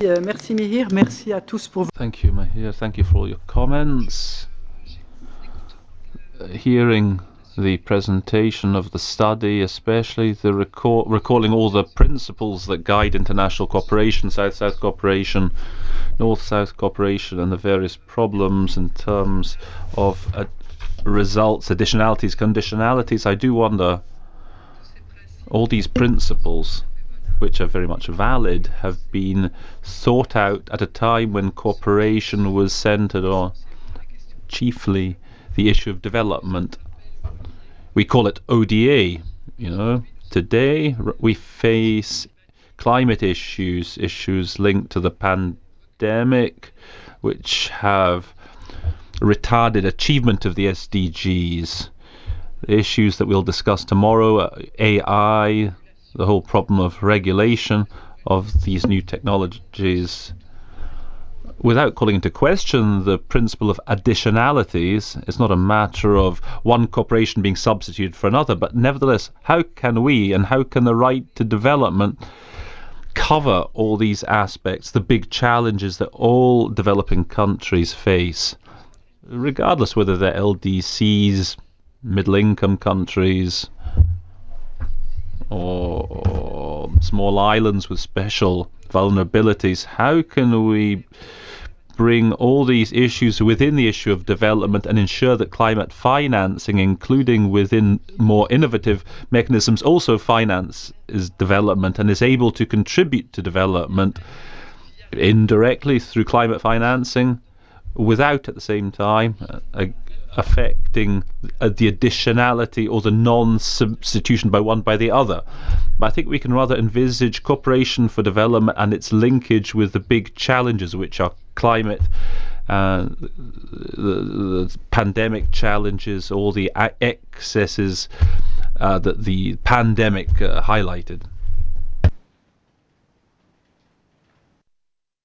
Merci Mihir, merci à tous pour... Thank you, Mahir. Thank you for all your comments. Hearing the presentation of the study, especially the recalling all the principles that guide international cooperation, South-South cooperation, North-South cooperation, and the various problems in terms of results, additionalities, conditionalities. I do wonder, all these principles, which are very much valid, have been thought out at a time when cooperation was centered on chiefly the issue of development. We call it ODA, you know. Today we face climate issues linked to the pandemic, which have retarded achievement of the SDGs. Issues that we'll discuss tomorrow, AI, the whole problem of regulation of these new technologies. Without calling into question the principle of additionalities, it's not a matter of one corporation being substituted for another, but nevertheless, how can we and how can the right to development cover all these aspects, the big challenges that all developing countries face, regardless whether they're LDCs, middle income countries, or small islands with special vulnerabilities? How can we bring all these issues within the issue of development and ensure that climate financing, including within more innovative mechanisms, also finances development and is able to contribute to development indirectly through climate financing, without at the same time affecting the additionality or the non-substitution by one by the other. But I think we can rather envisage cooperation for development and its linkage with the big challenges, which are climate, the pandemic challenges, all the excesses that the pandemic highlighted.